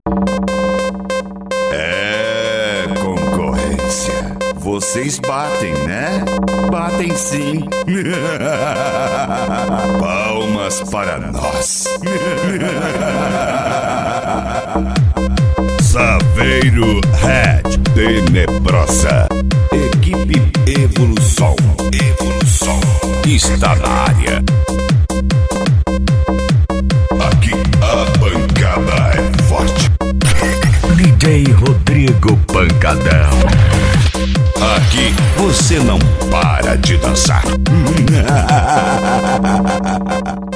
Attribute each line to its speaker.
Speaker 1: É, concorrência. Vocês batem, né? Batem sim. Palmas para nós. Saveiro Red Tenebrosa. Equipe Evolução. Evolução está na área. Aqui a pancada é forte. DJ Rodrigo Pancadão. Aqui você não para de dançar.